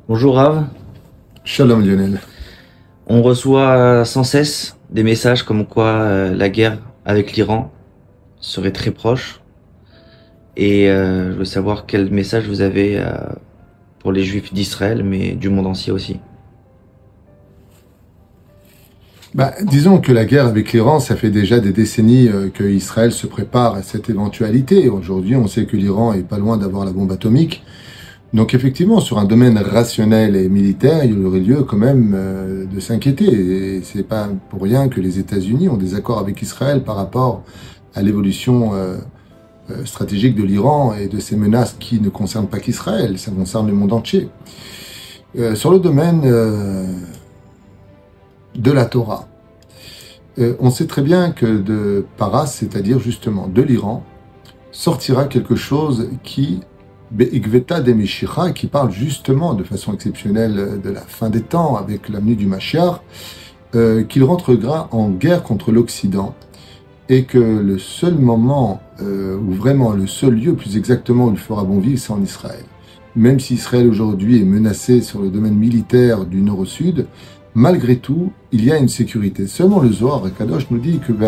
Bonjour Rav, Shalom Lionel. on reçoit sans cesse des messages comme quoi la guerre avec l'Iran serait très proche et je veux savoir quel message vous avez pour les Juifs d'Israël mais du monde entier aussi. Disons que la guerre avec l'Iran, ça fait déjà des décennies que Israël se prépare à cette éventualité. Aujourd'hui, on sait que l'Iran est pas loin d'avoir la bombe atomique. Donc effectivement, sur un domaine rationnel et militaire, il y aurait lieu quand même de s'inquiéter. Et c'est pas pour rien que les États-Unis ont des accords avec Israël par rapport à l'évolution stratégique de l'Iran et de ces menaces qui ne concernent pas qu'Israël, ça concerne le monde entier. Sur le domaine de la Torah. On sait très bien que de Paras, c'est-à-dire justement de l'Iran, sortira quelque chose qui, Be'ikveta de Meshicha, qui parle justement de façon exceptionnelle de la fin des temps avec l'avenue du Mashiach, qu'il rentrera en guerre contre l'Occident et que le seul moment, ou vraiment le seul lieu plus exactement où il fera bon vivre, c'est en Israël. Même si Israël aujourd'hui est menacé sur le domaine militaire du nord au sud, malgré tout, il y a une sécurité. Seulement le Zohar Kadosh nous dit que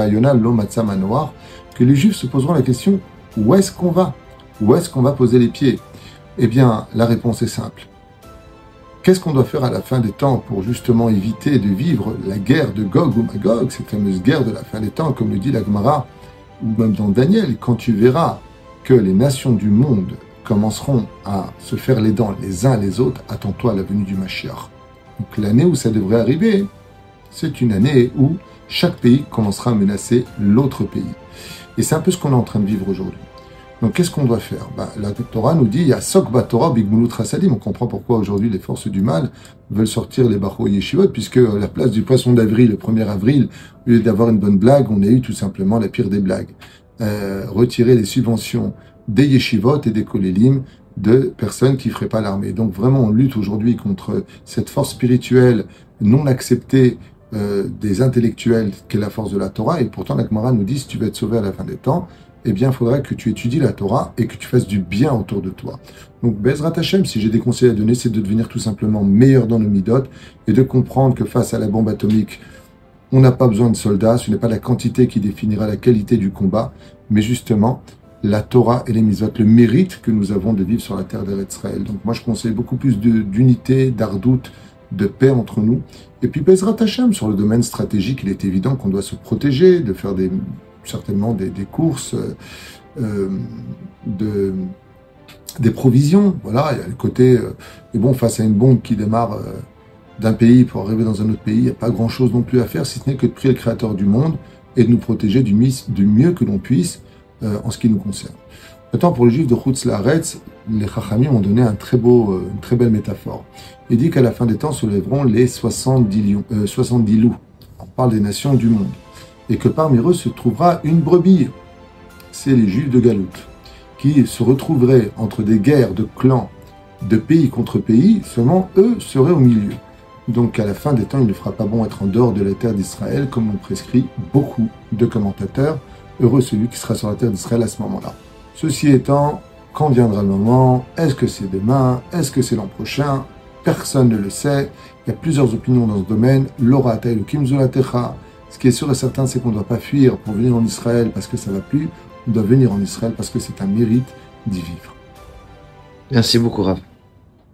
que les Juifs se poseront la question, où est-ce qu'on va? Où est-ce qu'on va poser les pieds? Eh bien, la réponse est simple. Qu'est-ce qu'on doit faire à la fin des temps pour justement éviter de vivre la guerre de Gog ou Magog, cette fameuse guerre de la fin des temps, comme le dit la Gemara, ou même dans Daniel, quand tu verras que les nations du monde commenceront à se faire les dents les uns les autres, attends-toi à la venue du Mashiach. Donc l'année où ça devrait arriver, c'est une année où chaque pays commencera à menacer l'autre pays. Et c'est un peu ce qu'on est en train de vivre aujourd'hui. Donc qu'est-ce qu'on doit faire? La Torah nous dit, il y a Sokba Torah Bigmulut Rasadim. On comprend pourquoi aujourd'hui les forces du mal veulent sortir les Bachou Yeshivot, puisque à la place du poisson d'avril, le 1er avril, au lieu d'avoir une bonne blague, on a eu tout simplement la pire des blagues. Retirer les subventions des Yeshivot et des Kolélim de personnes qui ne feraient pas l'armée. Donc vraiment, on lutte aujourd'hui contre cette force spirituelle non acceptée des intellectuels qu'est la force de la Torah. Et pourtant, la Gemara nous dit, si tu veux être sauvé à la fin des temps, eh bien, il faudra que tu étudies la Torah et que tu fasses du bien autour de toi. Donc, Bezrat Hashem, si j'ai des conseils à donner, c'est de devenir tout simplement meilleur dans nos midot et de comprendre que face à la bombe atomique, on n'a pas besoin de soldats, ce n'est pas la quantité qui définira la qualité du combat, mais justement, la Torah et les mitzvot, le mérite que nous avons de vivre sur la terre d'Israël. Donc moi, je conseille beaucoup plus d'unité, d'ardout, de paix entre nous. Et puis, Bezrat Hashem, sur le domaine stratégique, il est évident qu'on doit se protéger, de faire certainement des courses, des provisions. Voilà, il y a le côté... mais bon, face à une bombe qui démarre d'un pays pour arriver dans un autre pays, il n'y a pas grand-chose non plus à faire, si ce n'est que de prier le Créateur du monde et de nous protéger du mieux que l'on puisse en ce qui nous concerne. Maintenant, pour les Juifs de Chutz Laaretz, les Chachamim ont donné une très belle métaphore. Il dit qu'à la fin des temps se lèveront les 70 loups. On parle des nations du monde. Et que parmi eux se trouvera une brebis. C'est les Juifs de Galout, qui se retrouveraient entre des guerres de clans, de pays contre pays, seulement eux seraient au milieu. Donc à la fin des temps, il ne fera pas bon être en dehors de la terre d'Israël, comme l'ont prescrit beaucoup de commentateurs. Heureux celui qui sera sur la terre d'Israël à ce moment-là. Ceci étant, quand viendra le moment? Est-ce que c'est demain? Est-ce que c'est l'an prochain? Personne ne le sait. Il y a plusieurs opinions dans ce domaine. L'ora Kim Zulatecha. Ce qui est sûr et certain, c'est qu'on ne doit pas fuir pour venir en Israël parce que ça ne va plus. On doit venir en Israël parce que c'est un mérite d'y vivre. Merci beaucoup Rav.